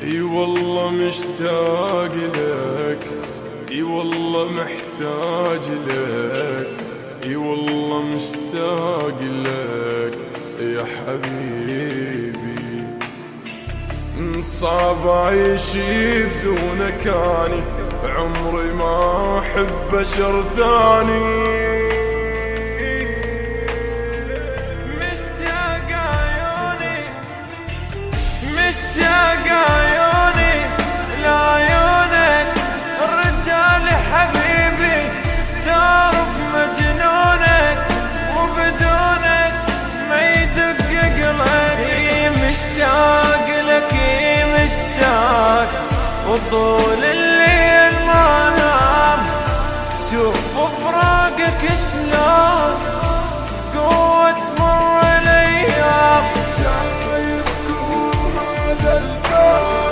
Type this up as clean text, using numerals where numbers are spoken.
اي والله مشتاق لك، اي والله محتاج لك، اي والله مشتاق لك يا حبيبي. صعب اعيش بدونك اني، عمري ما احب بشر ثاني. مشتاق عيوني لعيونك الرجال حبيبي، تعرف مجنونك وبدونك ما يدق قلبي. مشتاق لك مشتاق، وطول الليل ما نام، شوف فراقك شلون